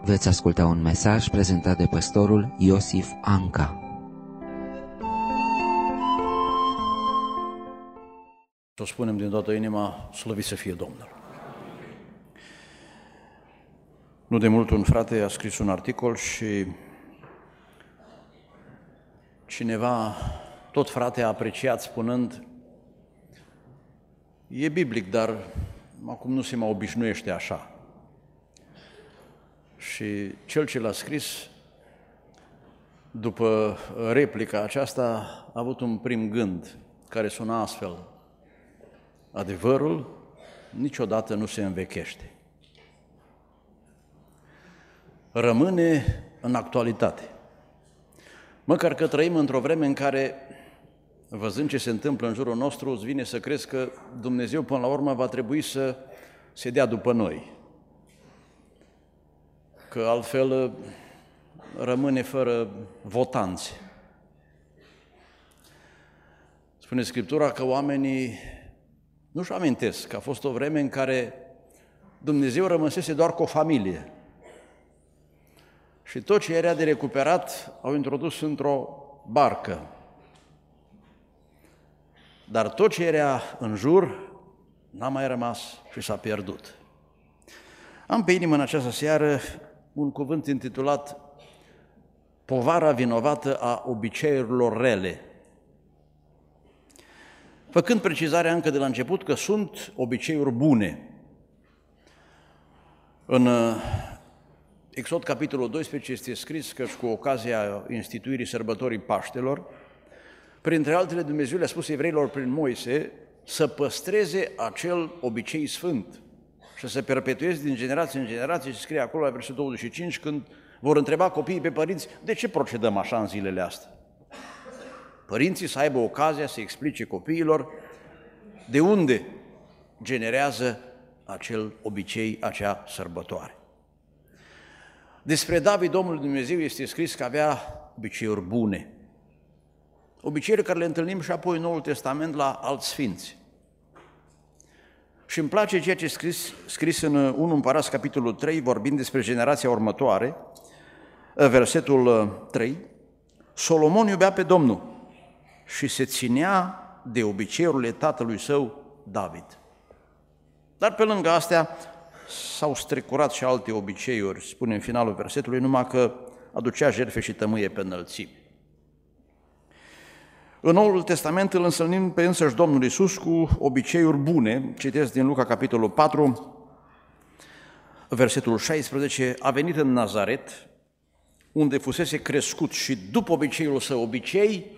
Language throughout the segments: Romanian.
Veți asculta un mesaj prezentat de păstorul Iosif Anca. Și o spunem din toată inima, slăvit să fie Domnul. Nu de mult un frate a scris un articol și cineva, tot frate, a apreciat spunând: e biblic, dar acum nu se mai obișnuiește așa. Și cel ce l-a scris, după replica aceasta, a avut un prim gând care suna astfel: adevărul niciodată nu se învechește. Rămâne în actualitate. Măcar că trăim într-o vreme în care, văzând ce se întâmplă în jurul nostru, îți vine să crezi că Dumnezeu până la urmă va trebui să se dea după noi, că altfel rămâne fără votanți. Spune Scriptura că oamenii nu-și amintesc că a fost o vreme în care Dumnezeu rămăsese doar cu o familie și tot ce era de recuperat au introdus într-o barcă. Dar tot ce era în jur n-a mai rămas și s-a pierdut. Am pe inimă în această seară un cuvânt intitulat Povara vinovată a obiceiurilor rele, făcând precizarea încă de la început că sunt obiceiuri bune. În Exod, capitolul 12, este scris că cu ocazia instituirii sărbătorii Paștelor, printre altele, Dumnezeu le-a spus evreilor prin Moise să păstreze acel obicei sfânt și să perpetueze din generație în generație. Și scrie acolo la versetul 25, când vor întreba copiii pe părinți: de ce procedăm așa în zilele astea? Părinții să aibă ocazia să explice copiilor de unde generează acel obicei, acea sărbătoare. Despre David, Domnul Dumnezeu, este scris că avea obiceiuri bune, obiceiuri care le întâlnim și apoi în Noul Testament la alți sfinți. Și îmi place ceea ce scris în 1 Împărați, capitolul 3, vorbind despre generația următoare, versetul 3, Solomon iubea pe Domnul și se ținea de obiceiurile tatălui său David. Dar pe lângă astea s-au strecurat și alte obiceiuri, spune în finalul versetului, numai că aducea jertfe și tămâie pe înălțimi. În Noul Testament îl întâlnim pe însăși Domnul Iisus cu obiceiuri bune. Citesc din Luca, capitolul 4, versetul 16, a venit în Nazaret, unde fusese crescut și după obiceiul său, obicei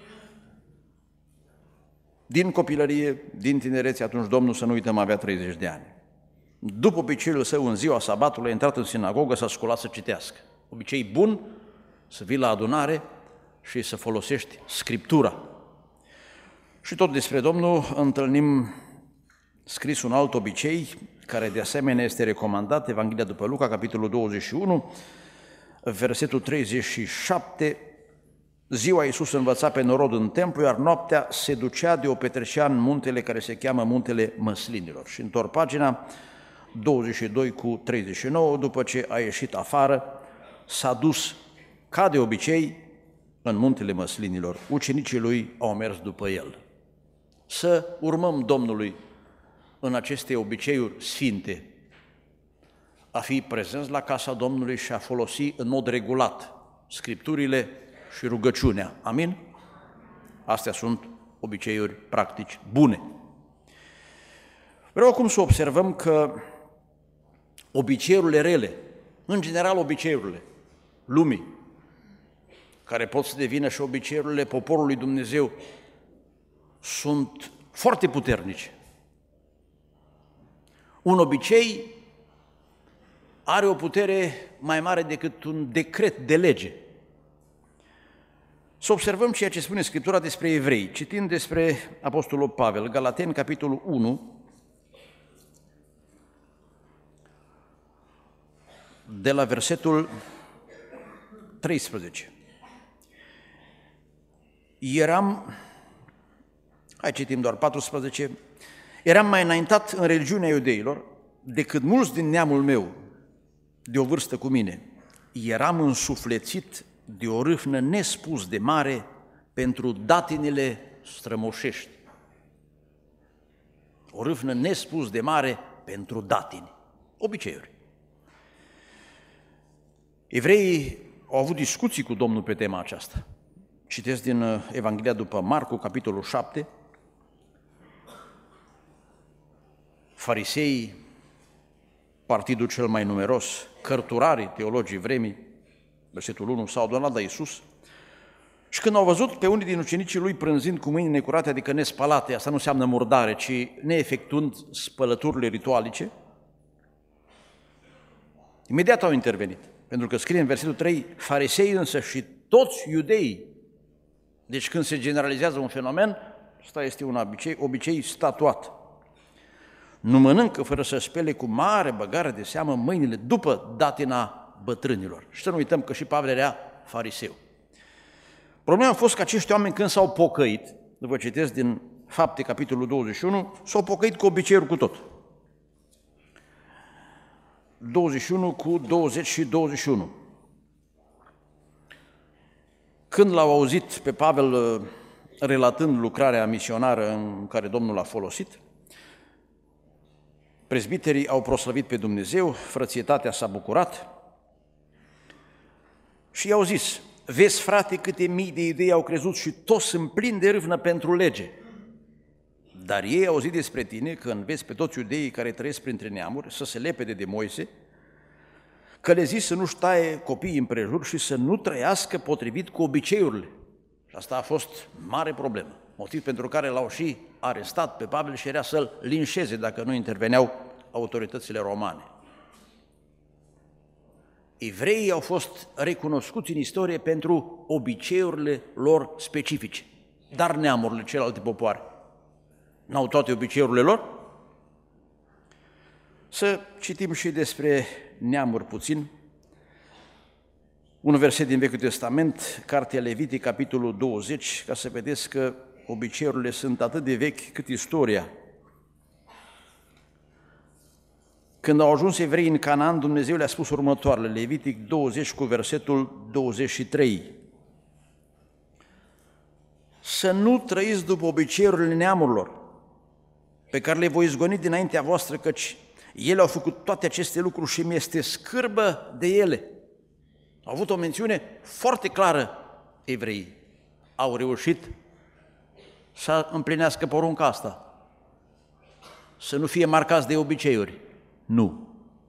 din copilărie, din tinerețe, atunci Domnul, să nu uităm, avea 30 de ani. După obiceiul său, în ziua sabatului, a intrat în sinagogă, s-a sculat să citească. Obicei bun, să vii la adunare și să folosești Scriptura. Și tot despre Domnul întâlnim scris un alt obicei, care de asemenea este recomandat, Evanghelia după Luca, capitolul 21, versetul 37, ziua Iisus învăța pe norod în templu, iar noaptea se ducea de o petrecea în muntele care se cheamă Muntele Măslinilor. Și întorc pagina 22 cu 39, după ce a ieșit afară, s-a dus ca de obicei în Muntele Măslinilor. Ucenicii lui au mers după el. Să urmăm Domnului în aceste obiceiuri sfinte, a fi prezenți la casa Domnului și a folosi în mod regulat Scripturile și rugăciunea. Amin? Astea sunt obiceiuri practici bune. Vreau acum să observăm că obiceiurile rele, în general obiceiurile lumii, care pot să devină și obiceiurile poporului Dumnezeu, sunt foarte puternice. Un obicei are o putere mai mare decât un decret de lege. Să observăm ceea ce spune Scriptura despre evrei, citind despre Apostolul Pavel, Galateni, capitolul 1, de la versetul 13. Citim doar 14. Eram mai înaintat în religiunea iudeilor decât mulți din neamul meu, de o vârstă cu mine. eram însuflețit de o râvnă nespus de mare pentru datinile strămoșești. O râvnă nespus de mare pentru datini, obiceiuri. Evreii au avut discuții cu Domnul pe tema aceasta. Citesc din Evanghelia după Marcu, capitolul 7. Fariseii, partidul cel mai numeros, cărturarii, teologii vremii, versetul 1, s-au adunat la Iisus și când au văzut pe unii din ucenicii lui prânzind cu mâini necurate, adică nespălate, asta nu înseamnă murdare, ci neefectuând spălăturile ritualice, imediat au intervenit. Pentru că scrie în versetul 3, farisei însă și toți iudeii. Deci când se generalizează un fenomen, ăsta este un obicei statuat. Nu mănâncă fără să spele cu mare băgare de seamă mâinile după datina bătrânilor. Și să nu uităm că și Pavel era fariseu. Problema a fost că acești oameni când s-au pocăit, vă citesc din Fapte, capitolul 21, s-au pocăit cu obiceiuri cu tot. 21 cu 20 și 21. Când l-au auzit pe Pavel relatând lucrarea misionară în care Domnul l-a folosit, prezbiterii au proslăvit pe Dumnezeu, frățietatea s-a bucurat și i-au zis, vezi, frate, câte mii de idei au crezut și toți sunt plini de râvnă pentru lege. Dar ei au auzit despre tine că înveți pe toți iudeii care trăiesc printre neamuri să se lepede de Moise, că le zici să nu-și taie copiii împrejur și să nu trăiască potrivit cu obiceiurile. Și asta a fost mare problemă, motiv pentru care l-au și arestat pe Pavel și era să-l linșeze dacă nu interveneau autoritățile romane. Evreii au fost recunoscuți în istorie pentru obiceiurile lor specifice, dar neamurile celelalte popoare n-au toate obiceiurile lor? Să citim și despre neamuri puțin. Un verset din Vechiul Testament, Cartea Levitic, capitolul 20, ca să vedeți că obiceiurile sunt atât de vechi cât istoria. Când au ajuns evreii în Canaan, Dumnezeu le-a spus următoarele, Levitic 20 cu versetul 23. Să nu trăiți după obiceiurile neamurilor, pe care le voi izgoni dinaintea voastră, căci ele au făcut toate aceste lucruri și mi-este scârbă de ele. Au avut o mențiune foarte clară evreii. Au reușit să împlinească porunca asta. Să nu fie marcați de obiceiuri. Nu.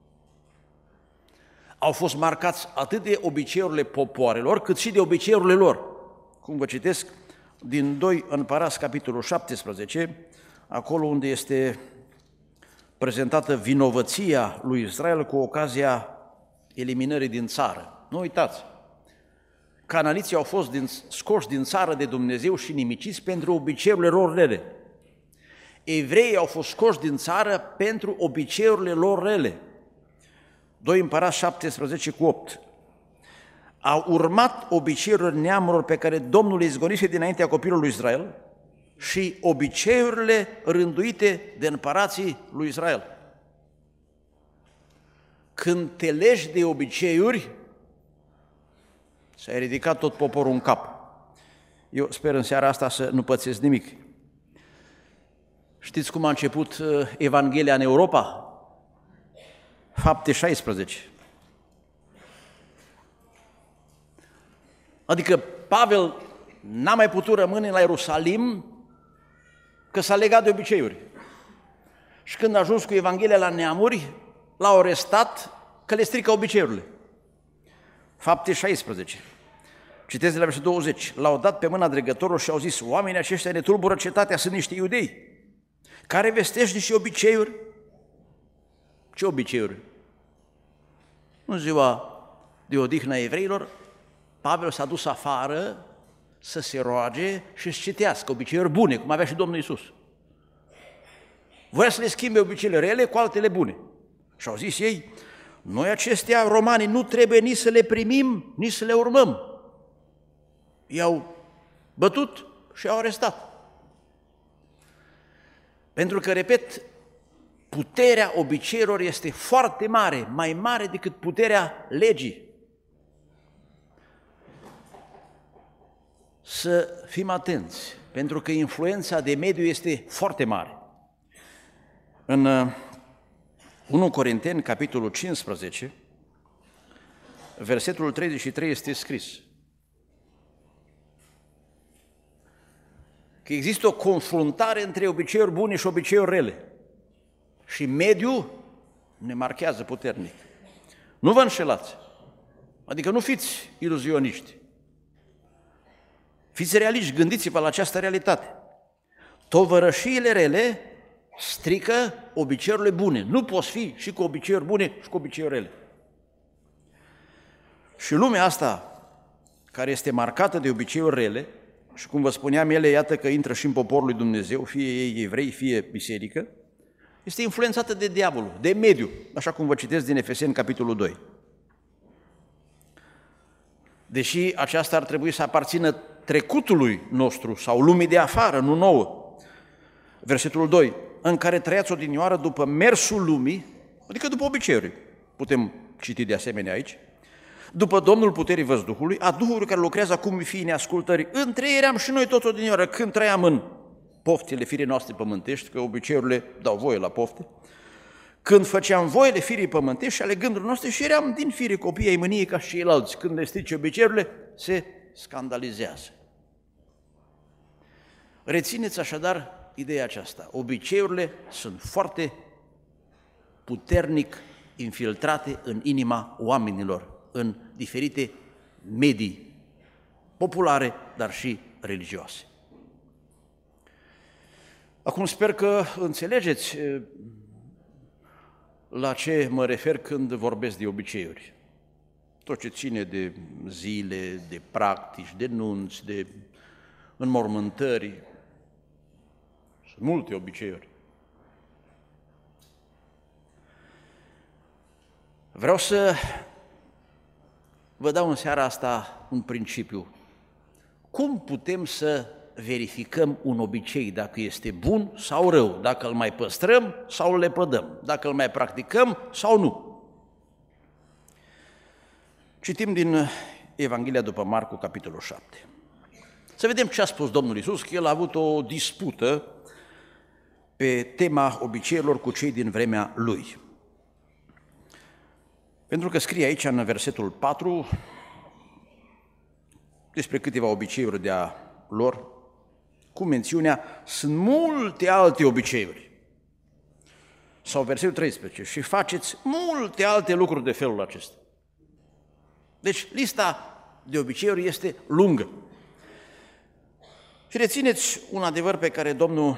Au fost marcați atât de obiceiurile popoarelor, cât și de obiceiurile lor. Cum vă citesc din 2 Împărați, capitolul 17, acolo unde este prezentată vinovăția lui Israel cu ocazia eliminării din țară. Nu uitați, cananiții au fost scoși din țară de Dumnezeu și nimiciți pentru obiceiurile lor rele. Evreii au fost scoși din țară pentru obiceiurile lor rele. 2 Împărați 17 cu 8. Au urmat obiceiurile neamurilor pe care Domnul le izgonise dinaintea copilului lui Israel și obiceiurile rânduite de împărații lui Israel. Când te legi de obiceiuri, s-a ridicat tot poporul în cap. Eu sper în seara asta să nu pățesc nimic. Știți cum a început Evanghelia în Europa? Fapte 16. Adică Pavel n-a mai putut rămâne la Ierusalim că s-a legat de obiceiuri. Și când a ajuns cu Evanghelia la neamuri, l-au arestat că le strică obiceiurile. Fapte 16. Citesc de la versetul 20. L-au dat pe mâna dregătorului și au zis, oamenii aceștia ne tulbură cetatea, sunt niște iudei, care vestești niște obiceiuri. Ce obiceiuri? În ziua de odihnă a evreilor, Pavel s-a dus afară să se roage și să citească obiceiuri bune, cum avea și Domnul Iisus. Voia să le schimbe obiceiurile rele cu altele bune. Și au zis ei, noi acestea romani nu trebuie nici să le primim, nici să le urmăm. I-au bătut și i-au arestat. Pentru că, repet, puterea obiceiurilor este foarte mare, mai mare decât puterea legii. să fim atenți, pentru că influența de mediu este foarte mare. În 1 Corinteni, capitolul 15, versetul 33 este scris că există o confruntare între obiceiuri bune și obiceiuri rele. Și mediul ne marchează puternic. Nu vă înșelați. Adică nu fiți iluzioniști. Fiți realiști, gândiți-vă la această realitate. Tovărășiile rele strică obiceiurile bune. Nu poți fi și cu obiceiuri bune și cu obiceiuri rele. Și lumea asta, care este marcată de obiceiuri rele, și cum vă spuneam, ele, iată că intră și în poporul lui Dumnezeu, fie ei evrei, fie biserică, este influențată de diavolul, de mediu, așa cum vă citesc din Efeseni, capitolul 2. Deși aceasta ar trebui să aparțină trecutului nostru sau lumii de afară, nu nouă. Versetul 2, în care trăiați odinioară după mersul lumii, adică după obiceiuri, putem citi de asemenea aici, după Domnul puterii văzduhului, a Duhului care lucrează acum fiii neascultării. Între ei eram și noi tot odinioară, când trăiam în poftele firii noastre pământești, că obiceiurile dau voie la pofte, când făceam voile firii pământești și ale gândurilor noastre și eram din firii copii ai mâniei ca și ceilalți. Când le strice obiceiurile, se scandalizează. Rețineți așadar ideea aceasta. Obiceiurile sunt foarte puternic infiltrate în inima oamenilor, în diferite medii populare, dar și religioase. Acum sper că înțelegeți la ce mă refer când vorbesc de obiceiuri. Tot ce ține de zile, de practici, de nunți, de înmormântări. Sunt multe obiceiuri. Vreau să vă dau în seara asta un principiu. Cum putem să verificăm un obicei, dacă este bun sau rău, dacă îl mai păstrăm sau îl lepădăm, dacă îl mai practicăm sau nu? Citim din Evanghelia după Marcu, capitolul 7. Să vedem ce a spus Domnul Iisus, că El a avut o dispută pe tema obiceiurilor cu cei din vremea Lui. Pentru că scrie aici în versetul 4 despre câteva obiceiuri de-a lor, cu mențiunea, sunt multe alte obiceiuri. Sau versetul 13, și faceți multe alte lucruri de felul acesta. Deci lista de obiceiuri este lungă. Și rețineți un adevăr pe care Domnul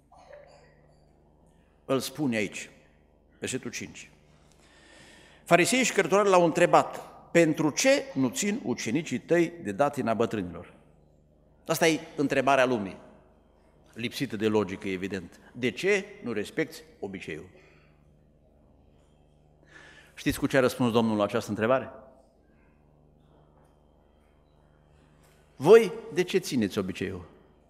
îl spune aici, versetul 5. Fariseii și cărturari l-au întrebat, pentru ce nu țin ucenicii tăi de datina bătrânilor? Asta e întrebarea lumii, lipsită de logică, evident. De ce nu respecti obiceiul? Știți cu ce a răspuns Domnul la această întrebare? Voi de ce țineți obiceiul?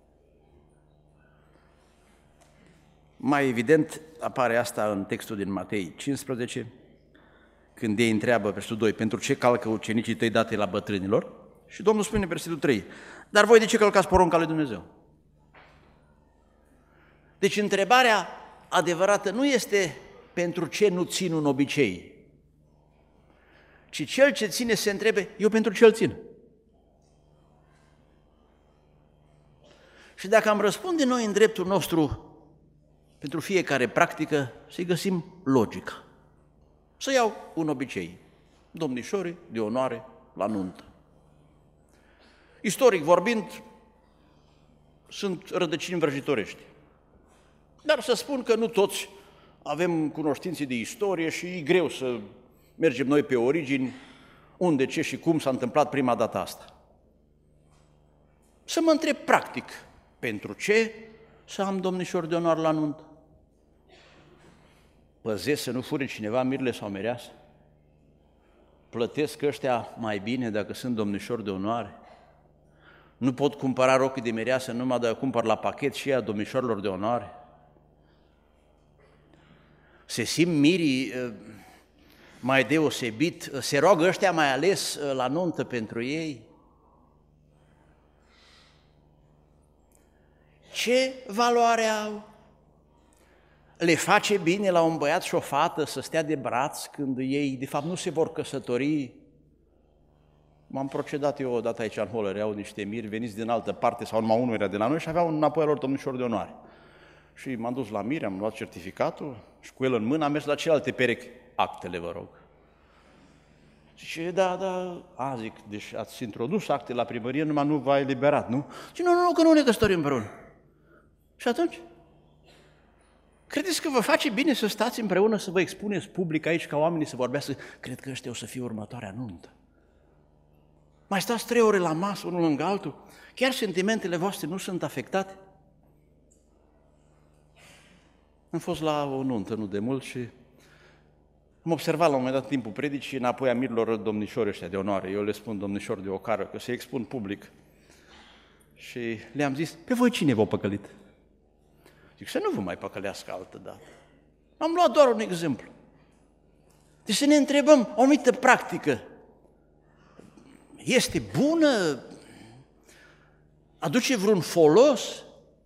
Mai evident apare asta în textul din Matei 15, când ei întreabă, versetul 2, pentru ce calcă ucenicii tăi date la bătrânilor? Și Domnul spune, versetul 3, dar voi de ce călcați porunca lui Dumnezeu? Deci întrebarea adevărată nu este pentru ce nu țin un obicei, ci cel ce ține se întrebe, eu pentru ce îl țin? Și dacă am răspunde noi în dreptul nostru pentru fiecare practică, să-i găsim logica. Să iau un obicei, domnișorii de onoare la nuntă. Istoric vorbind, sunt rădăcini vrăjitorești. Dar să spun că nu toți avem cunoștințe de istorie și e greu să mergem noi pe origini, unde, ce și cum s-a întâmplat prima dată asta. Să mă întreb practic, pentru ce să am domnișori de onoare la nuntă? Păzesc să nu fure cineva mirele sau mireasă? Plătesc ăștia mai bine dacă sunt domnișori de onoare? Nu pot cumpăra rochii de mireasă numai dacă cumpăr la pachet și ea domnișorilor de onoare? Se simt mirii mai deosebit? Se roagă ăștia mai ales la nuntă pentru ei? ce valoare au? Le face bine la un băiat și o fată să stea de braț când ei, de fapt, nu se vor căsători? M-am procedat eu odată aici în Holăr, au niște miri veniți din altă parte sau numai unul era de la noi și aveau înapoi al lor domnișor de onoare. Și m-am dus la miri, am luat certificatul și cu el în mână am mers la celelalte perechi. Actele, vă rog. Zice, da, zic, deci ați introdus acte la primărie, numai nu v-a eliberat, nu? Zice, nu, că nu ne căsătorim împreună. Și atunci? Credeți că vă face bine să stați împreună, să vă expuneți public aici, ca oamenii să vorbească? Cred că ăștia o să fie următoarea nuntă. Mai stați 3 ore la masă, unul lângă altul? Chiar sentimentele voastre nu sunt afectate? Am fost la o nuntă nu de mult și am observat la un moment dat timpul predicii înapoi a mirilor domnișori ăștia de onoare. Eu le spun domnișori de ocară, că se expun public. Și le-am zis, pe voi cine v-a păcălit? Zic, să nu vă mai păcălească altă dată. Am luat doar un exemplu. Deci să ne întrebăm, o anumită practică este bună? Aduce vreun folos?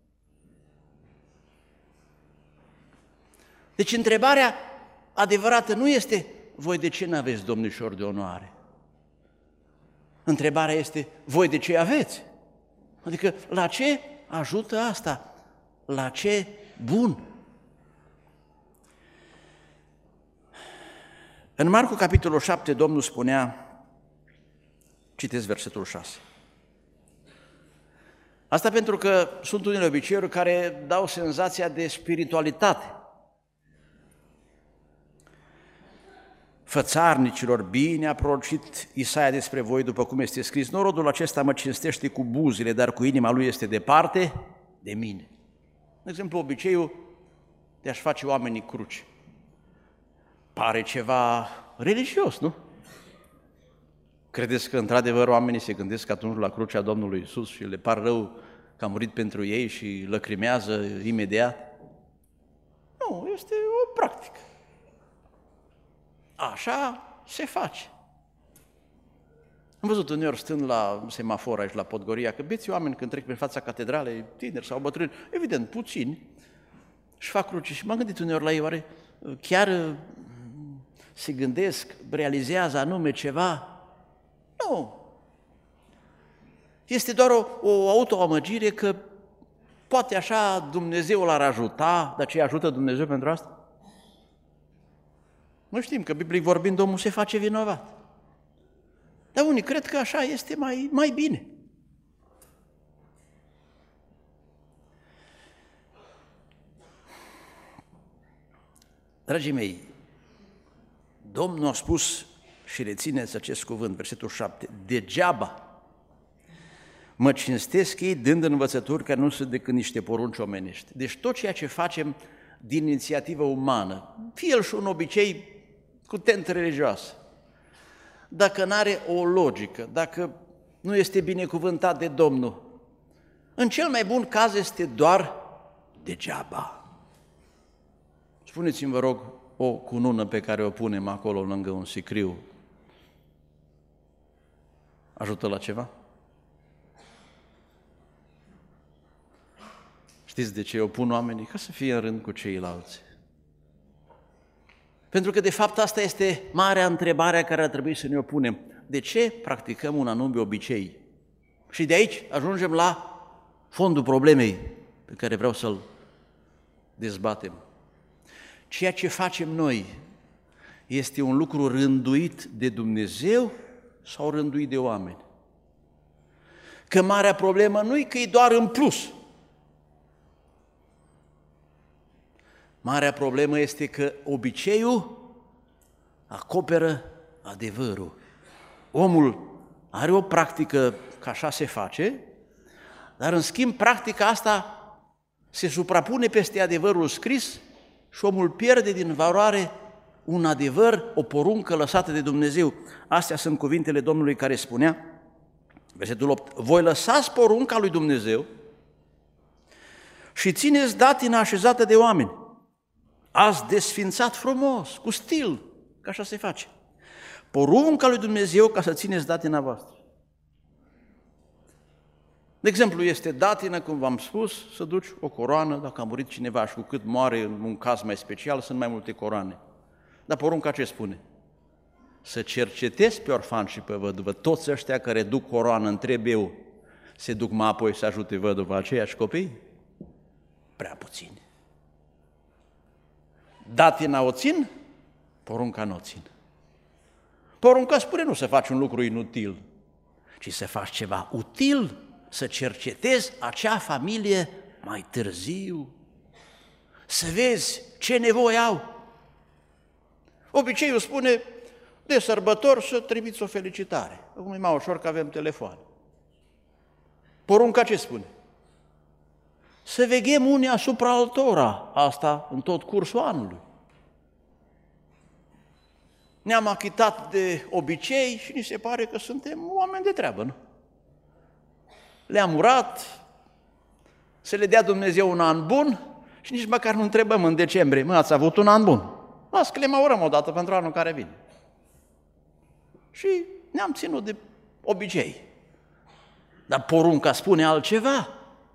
Deci întrebarea adevărată nu este, voi de ce n-aveți domnișori de onoare? Întrebarea este, voi de ce aveți? Adică, la ce ajută asta? La ce bun? În Marcu, capitolul 7, Domnul spunea, citesc versetul 6. Asta pentru că sunt unele obiceiuri care dau senzația de spiritualitate. Fățarnicilor, bine a prorocit Isaia despre voi, după cum este scris, norodul acesta mă cinstește cu buzile, dar cu inima lui este departe de mine. De exemplu, obiceiul de a-și face oamenii cruci. Pare ceva religios, nu? Credeți că, într-adevăr, oamenii se gândesc atunci la crucea Domnului Iisus și le par rău că a murit pentru ei și lăcrimează imediat? Nu, este o practică. Așa se face. Am văzut uneori stând la semafor aici la Podgoria că beți oameni când trec prin fața catedralei, tineri sau bătrâni, evident, puțini, și fac cruci. Și m-am gândit uneori la ei, oare chiar se gândesc, realizează anume ceva? Nu. Este doar o autoamăgire că poate așa Dumnezeu l-ar ajuta, dar ce ajută Dumnezeu pentru asta? Noi știm că, biblic vorbind, omul se face vinovat. Dar unii cred că așa este mai bine. Dragii mei, Domnul a spus, și rețineți acest cuvânt, versetul 7, degeaba mă cinstesc ei dând învățături care nu sunt decât niște porunci omenești. Deci tot ceea ce facem din inițiativă umană, fie el și un obicei cu tentă religioasă, dacă nu are o logică, dacă nu este binecuvântat de Domnul, în cel mai bun caz este doar degeaba. Spuneți-mi, vă rog, o cunună pe care o punem acolo lângă un sicriu, ajută la ceva? Știți de ce o pun oamenii? Ca să fie în rând cu ceilalți. Pentru că, de fapt, asta este marea întrebare care ar trebui să ne o punem. De ce practicăm un anume obicei? Și de aici ajungem la fondul problemei pe care vreau să-l dezbatem. Ceea ce facem noi este un lucru rânduit de Dumnezeu sau rânduit de oameni? Că marea problemă nu e că e doar în plus. Marea problemă este că obiceiul acoperă adevărul. Omul are o practică că așa se face, dar în schimb practica asta se suprapune peste adevărul scris și omul pierde din valoare un adevăr, o poruncă lăsată de Dumnezeu. Astea sunt cuvintele Domnului care spunea, versetul 8, voi lăsați porunca lui Dumnezeu și țineți datina așezată de oameni. Ați desfințat frumos, cu stil, că așa se face. Porunca lui Dumnezeu ca să țineți datina voastră. De exemplu, este datină, cum v-am spus, să duci o coroană, dacă a murit cineva și cu cât moare în un caz mai special, sunt mai multe coroane. Dar porunca ce spune? Să cercetezi pe orfan și pe văduvă. Toți ăștia care duc coroană, întreb eu, se duc mai apoi să ajute văduva aceiași copii? Prea puțini. Datina o țin, porunca nu o țin. Porunca spune nu să faci un lucru inutil, ci să faci ceva util, să cercetezi acea familie mai târziu, să vezi ce nevoie au. Obiceiul spune, de sărbători să trimiți o felicitare. Acum e mai ușor că avem telefon. Porunca ce spune? Să veghem unii asupra altora, asta în tot cursul anului. Ne-am achitat de obicei și ni se pare că suntem oameni de treabă, nu? Le-am urat, să le dea Dumnezeu un an bun și nici măcar nu întrebăm în decembrie, mă, ați avut un an bun? Las că le mai urăm o dată pentru anul care vine. Și ne-am ținut de obicei. Dar porunca spune altceva.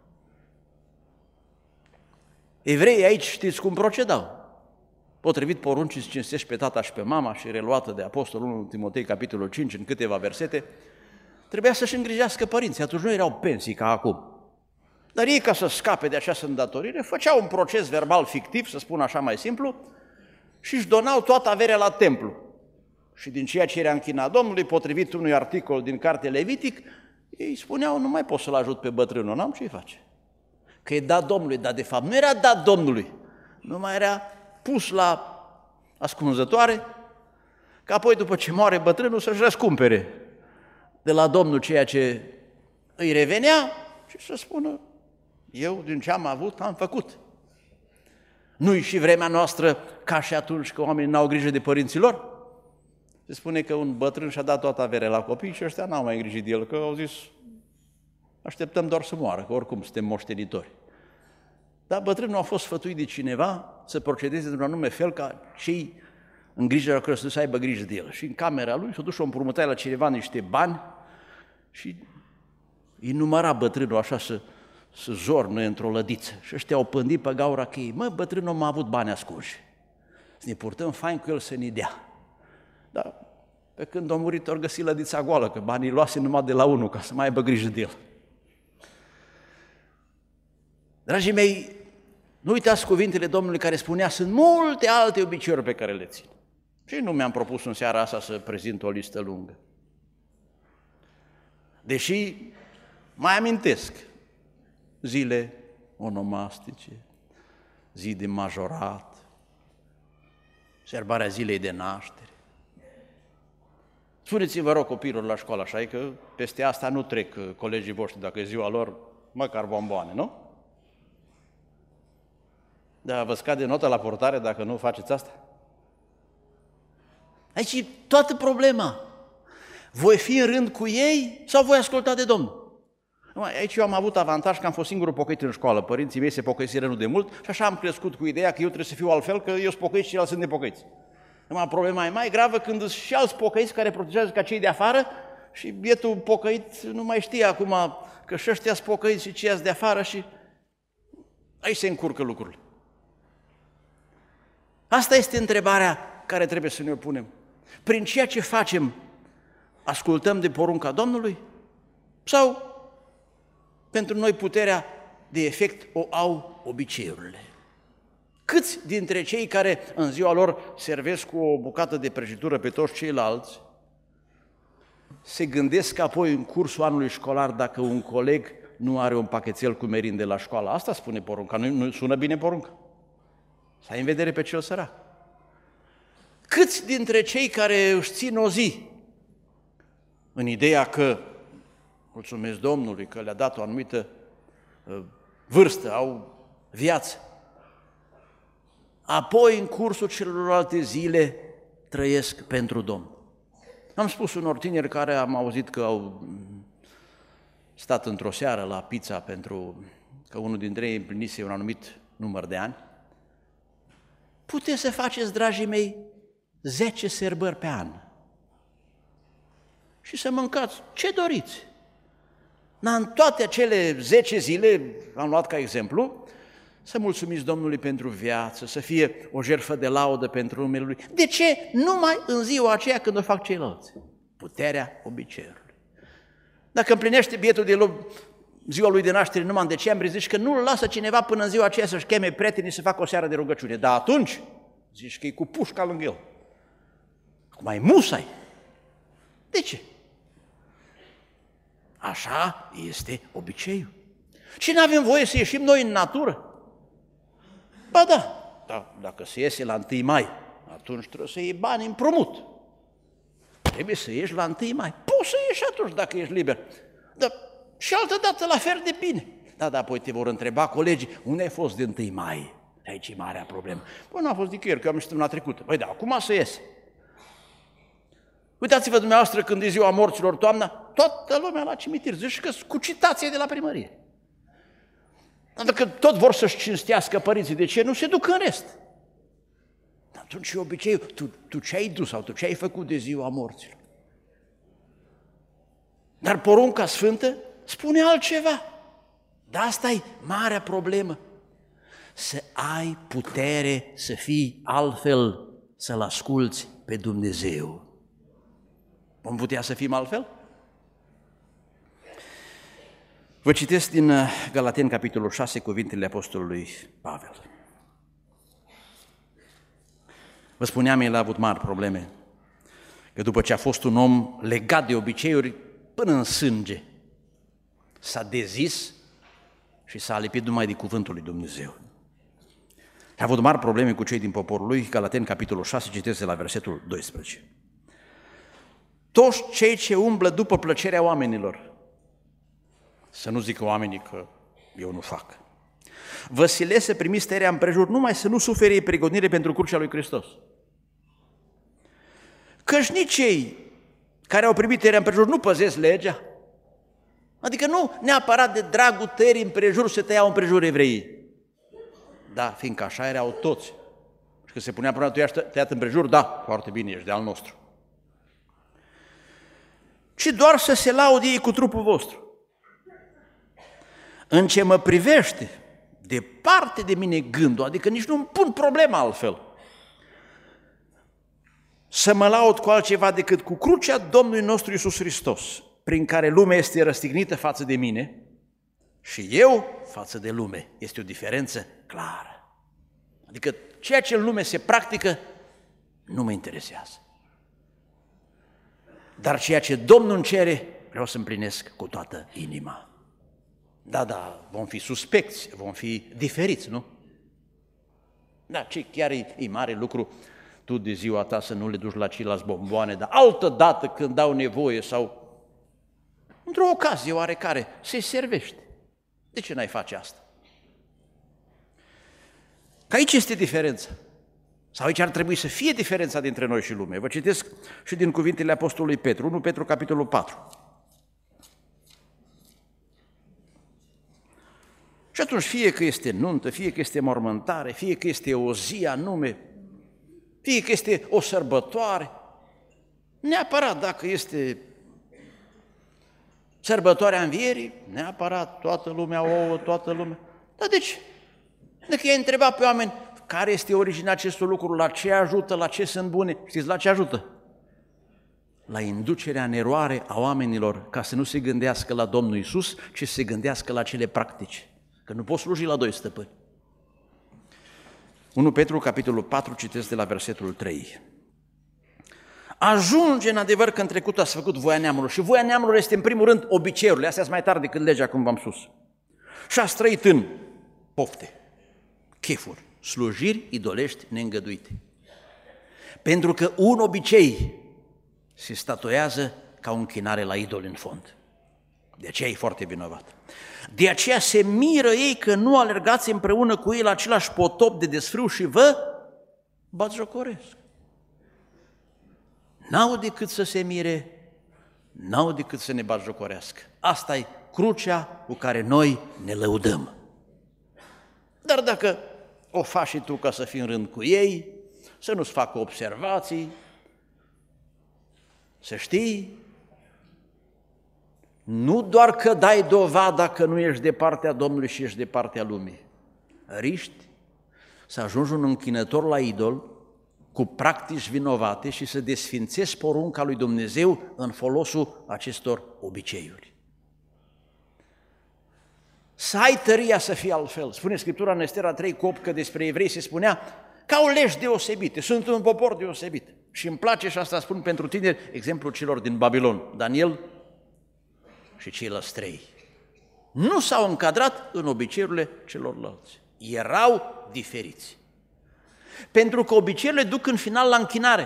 Evreii aici știți cum procedau. Potrivit poruncii cinstești pe tata și pe mama și reluată de Apostolul 1 Timotei, capitolul 5, în câteva versete, trebuia să-și îngrijească părinții. Atunci nu erau pensii ca acum. Dar ei, ca să scape de această îndatorire, făceau un proces verbal fictiv, să spun așa mai simplu, și își donau toată averea la templu. Și din ceea ce era închinat Domnului, potrivit unui articol din Cartea Levitic, ei spuneau, nu mai pot să-l ajut pe bătrânul, n-am ce-i face. Că e dat Domnului, dar de fapt nu era dat Domnului, numai era pus la ascunzătoare, că apoi după ce moare bătrânul să-și răscumpere de la Domnul ceea ce îi revenea și să spună, eu din ce am avut am făcut. Nu-i și vremea noastră ca și atunci că oamenii n-au grijă de părinții lor? Se spune că un bătrân și-a dat toată averea la copii și ăștia n-au mai grijit de el, că au zis, așteptăm doar să moară, că oricum suntem moștenitori. Dar bătrânul a fost sfătuit de cineva să procedeze într-un anume fel ca cei în grijă la căsătorie să aibă grijă de el. Și în camera lui s-a dus și-o împrumutat la cineva niște bani și îi număra bătrânul așa să zornă într-o lădiță. Și ăștia au pândit pe gaura cheii. Mă, bătrânul m-a avut bani ascunși. Să ne purtăm fain cu el să ne dea. Dar pe când a murit, ori găsit lădița goală, că banii luase numai de la unul ca să mai aibă grijă de el. Dragii mei, nu uitați cuvintele Domnului care spunea, sunt multe alte obiceiuri pe care le țin. Și nu mi-am propus în seara asta să prezint o listă lungă. Deși mai amintesc zile onomastice, zi de majorat, sărbarea zilei de naștere. Spuneți-mi, vă rog, copiilor la școală, așa e că peste asta nu trec colegii voștri, dacă e ziua lor, măcar bomboane, nu? Dar vă scade nota la portare dacă nu faceți asta? Aici e toată problema. Voi fi în rând cu ei sau voi asculta de Domnul? Aici eu am avut avantaj că am fost singurul pocăit în școală. Părinții mei se pocăiseră nu de mult și așa am crescut cu ideea că eu trebuie să fiu altfel, că eu sunt pocăit și ceilalți sunt nepocăiți. Numai problema e mai gravă când sunt și alți pocăiți care protejează ca cei de afară și bietul pocăit nu mai știe acum că și ăștia sunt pocăiți și ceilalți de afară și aici se încurcă lucrurile. Asta este întrebarea care trebuie să ne o punem. Prin ceea ce facem, ascultăm de porunca Domnului? Sau pentru noi puterea de efect o au obiceiurile? Câți dintre cei care în ziua lor servesc cu o bucată de prăjitură pe toți ceilalți se gândesc apoi în cursul anului școlar dacă un coleg nu are un pachetel cu merinde la școală? Asta spune porunca, nu sună bine porunca. Să ai în vedere pe cel sărac. Câți dintre cei care își țin o zi în ideea că mulțumesc Domnului că le-a dat o anumită vârstă, au viață, apoi în cursul celorlalte zile trăiesc pentru Domnul? Am spus unor tineri care am auzit că au stat într-o seară la pizza pentru că unul dintre ei împlinise un anumit număr de ani. Puteți să faceți, dragii mei, 10 sărbări pe an și să mâncați ce doriți. În toate acele 10 zile, am luat ca exemplu, să mulțumiți Domnului pentru viață, să fie o jertfă de laudă pentru numele Lui. De ce? Numai în ziua aceea când o fac ceilalți. Puterea obiceiului. Dacă împlinește bietul de ziua lui de naștere numai în decembrie, zici că nu-l lasă cineva până în ziua aceea să-și cheme prietenii să facă o seară de rugăciune. Dar atunci, zici că e cu pușca lângă el. Acum ai musai. De ce? Așa este obiceiul. Și nu avem voie să ieșim noi în natură? Ba da, dacă se iese la 1 mai, atunci trebuie să iei bani împrumut. Trebuie să ieși la 1 mai. Poți să ieși atunci dacă ești liber. Dar și altă dată la fel de bine. Da, apoi te vor întreba colegii, unde ai fost de 1 mai? Aici e marea problemă. Păi n-a fost nicăieri, că eu am ieșit săptămâna trecută. Păi da, acum să iese. Uitați-vă dumneavoastră când e ziua morților toamna, toată lumea la cimitir. Zici că cu citație de la primărie. Pentru că tot vor să-și cinstească părinții, de ce nu se duc în rest? Atunci e obiceiul, tu ce ai dus sau tu ce ai făcut de ziua morților? Dar porunca sfântă spune altceva. Dar asta e marea problemă. Să ai putere să fii altfel, să-L asculți pe Dumnezeu. Vom putea să fim altfel? Vă citesc din Galateni, capitolul 6, cuvintele apostolului Pavel. Vă spuneam, el a avut mari probleme, că după ce a fost un om legat de obiceiuri până în sânge, s-a dezis și s-a lipit numai de cuvântul lui Dumnezeu. A avut mari probleme cu cei din poporul lui, Galateni, capitolul 6, citesc de la versetul 12. Toți cei ce umblă după plăcerea oamenilor, să nu zică oamenii că eu nu fac, vă silesc să primiți tăierea împrejur, numai să nu suferi prigonire pentru crucea lui Hristos. Căci nici cei care au primit tăierea împrejur nu păzesc legea. Adică nu neapărat de dragul tăierii împrejur se tăiau împrejur evreii. Da, fiindcă așa erau toți. Și că se punea problema, tu ești tăiat împrejur, da, foarte bine, ești de al nostru. Ci doar să se laude ei cu trupul vostru. În ce mă privește, departe de mine gândul, adică nici nu-mi pun problema altfel, să mă laud cu altceva decât cu crucea Domnului nostru Iisus Hristos, prin care lumea este răstignită față de mine și eu față de lume. Este o diferență clară. Adică ceea ce în lume se practică nu mă interesează. Dar ceea ce Domnul îmi cere, vreau să împlinesc cu toată inima. Da, vom fi suspecți, vom fi diferiți, nu? Da, ce chiar e mare lucru, tu de ziua ta să nu le duci la ceilalți bomboane, dar altă dată când dau nevoie sau într-o ocazie oarecare, se servește. De ce n-ai face asta? Că aici este diferența. Sau aici ar trebui să fie diferența dintre noi și lume. Vă citesc și din cuvintele apostolului Petru, 1 Petru, capitolul 4. Și atunci, fie că este nuntă, fie că este mormântare, fie că este o zi anume, fie că este o sărbătoare, neapărat dacă este sărbătoarea învierii, neapărat toată lumea ouă, toată lumea. Dar de ce? Dacă i-ai întrebat pe oameni care este originea acestor lucruri, la ce ajută, la ce sunt bune, știți la ce ajută? La inducerea în eroare a oamenilor, ca să nu se gândească la Domnul Iisus, ci să se gândească la cele practice. Că nu poți sluji la 2 stăpâni. 1 Petru, capitolul 4, citesc de la versetul 3. Ajunge în adevăr că în trecut ați făcut voia neamurilor. Și voia neamurilor este în primul rând obiceiurile, astea sunt mai tare decât legea, cum v-am spus. Și ați trăit în pofte, chefuri, slujiri idolești neîngăduite. Pentru că un obicei se statuează ca o închinare la idol în fond. De aceea e foarte vinovat. De aceea se miră ei că nu alergați împreună cu ei la același potop de desfrâu și vă batjocoresc. N-au decât să se mire, n-au decât să ne batjocorească. Asta e crucea cu care noi ne lăudăm. Dar dacă o faci și tu ca să fii în rând cu ei, să nu-ți facă observații, să știi, nu doar că dai dovada că nu ești de partea Domnului și ești de partea lumii, riști să ajungi un închinător la idol cu practici vinovate și să desfințezi porunca lui Dumnezeu în folosul acestor obiceiuri. Să ai tăria să fii altfel. Spune Scriptura în Estera 3:8 că despre evrei se spunea că au legi deosebite, sunt un popor deosebit. Și îmi place, și asta spun pentru tineri, exemplul celor din Babilon, Daniel și ceilalți 3. Nu s-au încadrat în obiceiurile celorlalți. Erau diferiți. Pentru că obiceiurile duc în final la închinare.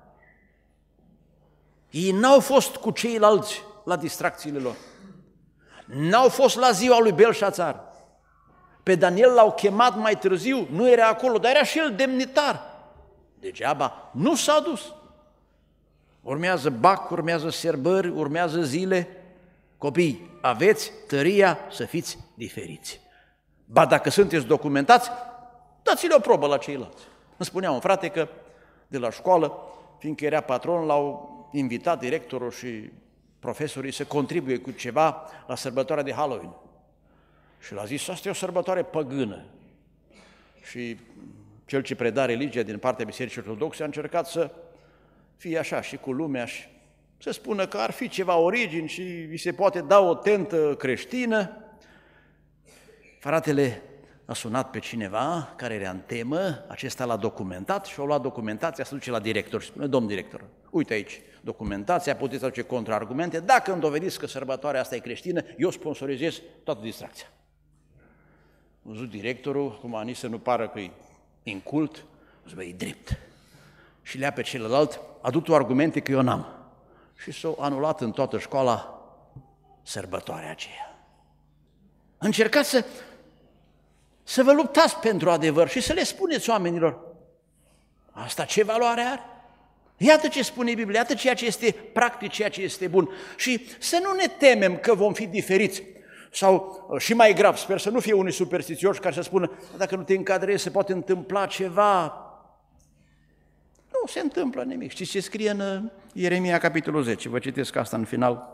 Ei n-au fost cu ceilalți la distracțiile lor. N-au fost la ziua lui Belșațar. Pe Daniel l-au chemat mai târziu, nu era acolo, dar era și el demnitar. Degeaba nu s-a dus. Urmează bac, urmează sărbări, urmează zile. Copii, aveți tăria să fiți diferiți. Ba dacă sunteți documentați, dați-le o probă la ceilalți. Îmi spunea un frate că de la școală, fiindcă era patron, l-au invitat directorul și profesorii să contribuie cu ceva la sărbătoarea de Halloween. Și l-a zis, asta e o sărbătoare păgână. Și cel ce preda religia din partea Bisericii Ortodoxe a încercat să fie așa și cu lumea și să spună că ar fi ceva origini și îi se poate da o tentă creștină. Fratele a sunat pe cineva care era în temă, acesta l-a documentat și a luat documentația, se duce la director și spune, domn director, uite aici documentația, puteți aduce contraargumente, dacă îmi dovediți că sărbătoarea asta e creștină, eu sponsorizez toată distracția. A văzut directorul, cum nici să nu pară că e incult, a zis, băi, e drept. Și le-a pe celălalt, adu-tu argumente că eu n-am. Și s-a anulat în toată școala sărbătoarea aceea. Încercați să vă luptați pentru adevăr și să le spuneți oamenilor, asta ce valoare are? Iată ce spune Biblia, iată ceea ce este practic, ceea ce este bun. Și să nu ne temem că vom fi diferiți. Sau, și mai grav, sper să nu fie unii superstițioși care să spună, dacă nu te încadrezi, se poate întâmpla ceva. Nu se întâmplă nimic. Știți ce scrie în Ieremia, capitolul 10? Vă citesc asta în final.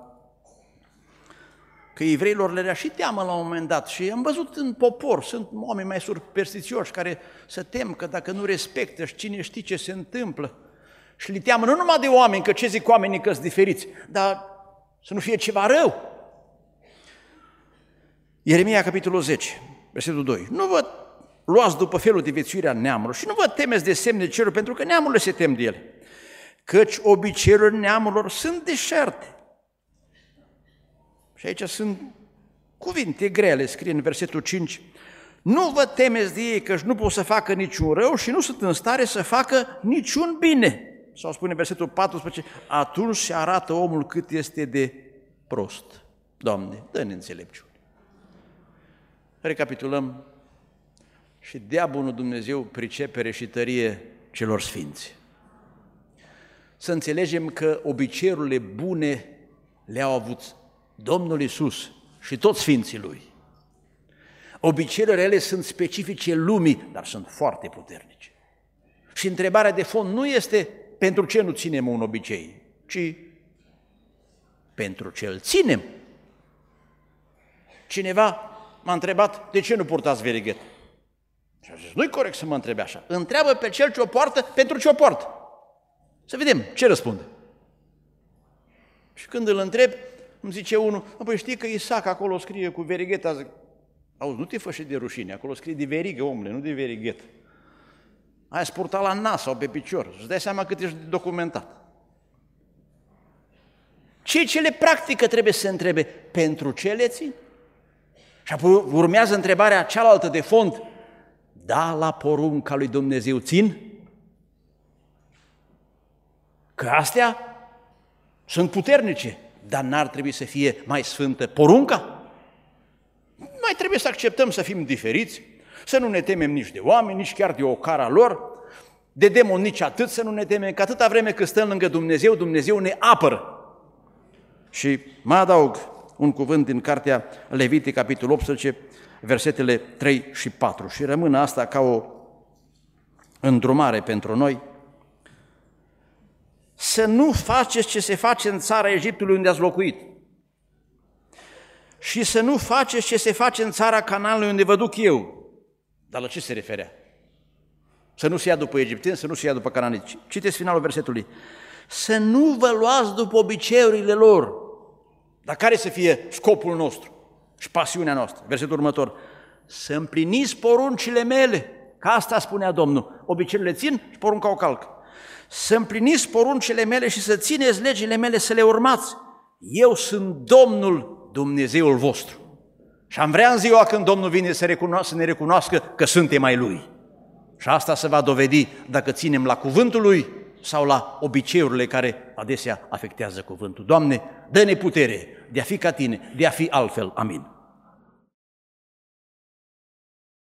Că evreilor le era și teamă la un moment dat și am văzut în popor, sunt oameni mai superstițioși care se tem că dacă nu respectă și cine știe ce se întâmplă. Și le teamă nu numai de oameni, că ce zic oamenii că sunt diferiți, dar să nu fie ceva rău. Ieremia, capitolul 10, versetul 2. Nu vă luați după felul de viețuire a neamurilor și nu vă temeți de semne de ceruri, pentru că neamurile se tem de ele. Căci obiceiurile neamurilor sunt deșerte. Și aici sunt cuvinte grele, scrie în versetul 5. Nu vă temeți de ei, căci nu pot să facă niciun rău și nu sunt în stare să facă niciun bine. Sau spune versetul 14, atunci se arată omul cât este de prost. Doamne, dă-ne înțelepciune. Recapitulăm și dea bunul Dumnezeu pricepere și tărie celor sfinți. Să înțelegem că obiceiurile bune le-au avut Domnul Iisus și toți sfinții Lui. Obiceiurile rele sunt specifice lumii, dar sunt foarte puternice. Și întrebarea de fond nu este pentru ce nu ținem un obicei, ci pentru ce îl ținem. Cineva m-a întrebat, de ce nu purtați verighet? Și a zis, nu-i corect să mă întrebe așa. Întreabă pe cel ce o poartă, pentru ce o poartă. Să vedem ce răspunde. Și când îl întreb, îmi zice unul, păi știi că Isaac acolo scrie cu verigheta. Zic, auzi, nu te fă și de rușine, acolo scrie de verigă, omule, nu de verighet. Aia se purta la nas sau pe picior. Îți dai seama cât ești documentat. Cei ce le practică trebuie să se întrebe, pentru ce le țin? Și apoi urmează întrebarea cealaltă de fond, da, la porunca lui Dumnezeu țin? Că astea sunt puternice, dar n-ar trebui să fie mai sfântă porunca? Mai trebuie să acceptăm să fim diferiți, să nu ne temem nici de oameni, nici chiar de ocara lor, de demoni nici atât să nu ne temem, că atâta vreme cât stăm lângă Dumnezeu, Dumnezeu ne apără. Și mai adaug un cuvânt din cartea Levitic, capitolul 18, versetele 3 și 4. Și rămână asta ca o îndrumare pentru noi. Să nu faceți ce se face în țara Egiptului unde ați locuit. și să nu faceți ce se face în țara Canaanului unde vă duc eu. Dar la ce se referea? Să nu se ia după egipteni, să nu se ia după cananiți. Citeți finalul versetului. Să nu vă luați după obiceiurile lor. Dar care să fie scopul nostru și pasiunea noastră? Versetul următor. Să împliniți poruncile mele. Că asta spunea Domnul. Obiceiurile țin și porunca o calc. Să împliniți poruncile mele și să țineți legile mele, să le urmați. Eu sunt Domnul Dumnezeul vostru. Și am vrea în ziua când Domnul vine să ne recunoască că suntem ai Lui. Și asta se va dovedi dacă ținem la cuvântul Lui sau la obiceiurile care adesea afectează cuvântul. Doamne, dă-ne putere de a fi ca Tine, de a fi altfel. Amin.